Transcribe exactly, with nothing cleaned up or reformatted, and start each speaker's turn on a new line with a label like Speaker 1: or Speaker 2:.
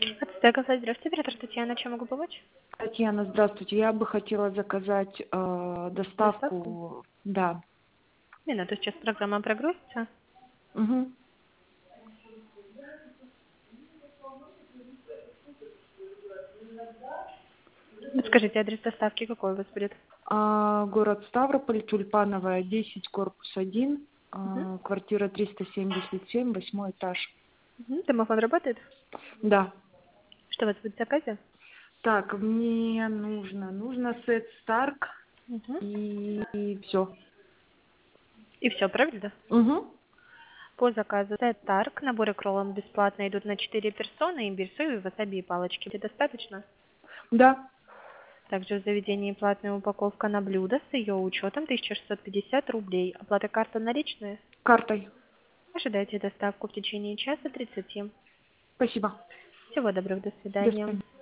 Speaker 1: Ацтеков, здравствуйте, оператор Татьяна, чем могу помочь?
Speaker 2: Татьяна, здравствуйте. Я бы хотела заказать э,
Speaker 1: Доставку?
Speaker 2: доставку. Да.
Speaker 1: Минуту, сейчас программа прогрузится.
Speaker 2: Угу.
Speaker 1: Подскажите, адрес доставки какой у вас будет?
Speaker 2: А, город Ставрополь, Тюльпановая, десять, корпус один,
Speaker 1: Угу.
Speaker 2: а, квартира триста семьдесят семь, восьмой этаж.
Speaker 1: Угу. Домофон работает?
Speaker 2: Да.
Speaker 1: Что у вас будет в заказе?
Speaker 2: Так, мне нужно, нужно сет Старк
Speaker 1: Угу.
Speaker 2: и, и все.
Speaker 1: И все, правильно?
Speaker 2: Угу.
Speaker 1: По заказу сет Тарк, наборы к роллам бесплатно идут на четыре персоны, имбирь, сою, васаби и палочки. Это достаточно?
Speaker 2: Да.
Speaker 1: Также в заведении платная упаковка на блюдо с ее учетом тысяча шестьсот пятьдесят рублей. Оплата карта наличные?
Speaker 2: Картой.
Speaker 1: Ожидайте доставку в течение часа тридцати.
Speaker 2: Спасибо.
Speaker 1: Всего доброго, до
Speaker 2: До
Speaker 1: свидания.
Speaker 2: свидания.